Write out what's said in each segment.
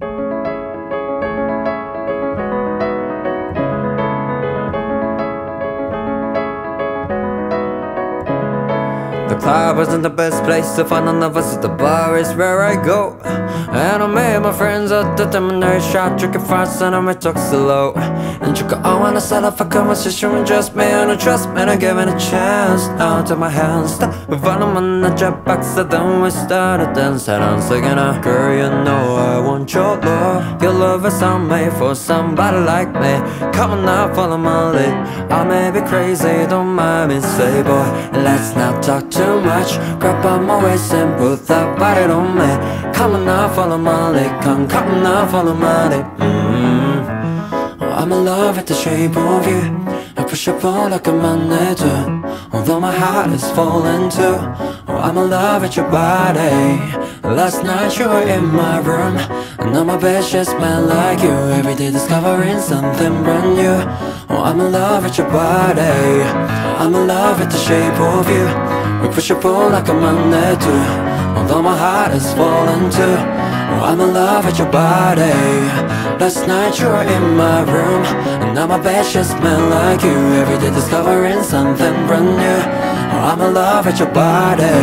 The club isn't the best place to find none of us. The bar is where I go. And I made my friends at the terminal shop, drinking fast and I talk slow. And you go, I wanna set up a conversation with just me, and I trust me, and I give it a chance. Now take my hands, stop with I'm on the jetbox, so then we started dancing. I'm singing, girl, you know I want your love. Your love is handmade for somebody like me. Come on now, follow my lead. I may be crazy, don't mind me, say boy, let's not talk too much. Grab on my waist and put that body on me. Come on now, follow my lead. Come on now, follow my lead. I'm in love with the shape of you. I push up on like a magnet. Although my heart is falling too. I'm in love with your body. Last night you were in my room, and now my bed just smell like you. Every day discovering something brand new. I'm in love with your body. I'm in love with the shape of you. We push and pull like a magnet too. Although my heart is falling too. I'm in love with your body. Last night you were in my room, and now my bed just smell like you. Every day discovering something brand new. I'm in love with your body.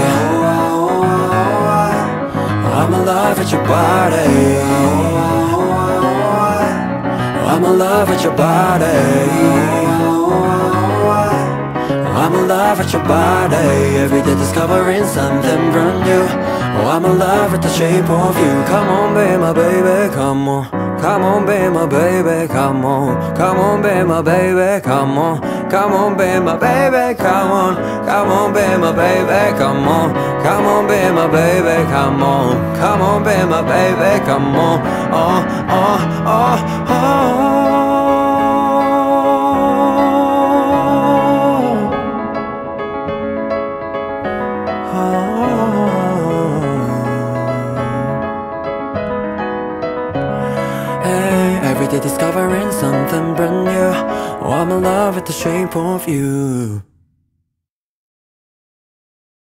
I'm in love with your body. I'm in love with your body. I'm in love with your body. Every day discovering something brand new. I'm in love with the shape of you. Come on, be my baby, come on. Come on, be my baby, come on. Come on, be my baby, come on. Come on, be my baby, come on. Come on, be my baby, come on. Come on, be my baby, come on. Come on, be my baby, come on. Oh, oh, oh, oh. Hey, every day discovering something brand new. I'm in love with the shape of you.